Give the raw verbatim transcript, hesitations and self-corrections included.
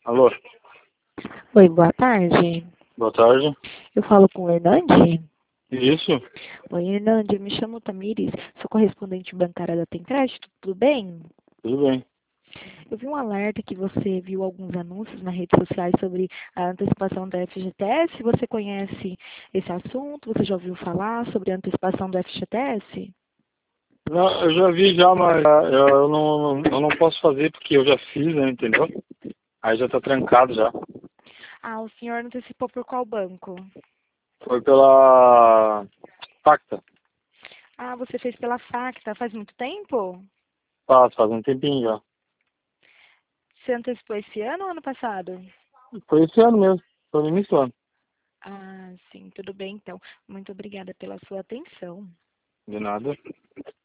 Alô, Oi, boa tarde. boa tarde. Eu falo com o Hernande? Isso? Oi, Hernande, eu me chamo Tamires, sou correspondente bancária da Tem Crédito, tudo bem? Tudo bem. Eu vi um alerta que você viu alguns anúncios nas redes sociais sobre a antecipação da F G T S. Você conhece esse assunto? Você já ouviu falar sobre a antecipação do F G T S? Não, eu já vi já, mas ah, eu não, eu não posso fazer porque eu já fiz, né, entendeu? Aí já tá trancado já. Ah, o senhor antecipou por qual banco? Foi pela Pacta. Ah, você fez pela Facta, faz muito tempo? Faz, faz um tempinho já. Você antecipou esse ano ou ano passado? Foi esse ano mesmo, foi no início do ano. Ah, sim, tudo bem então. Muito obrigada pela sua atenção. De nada.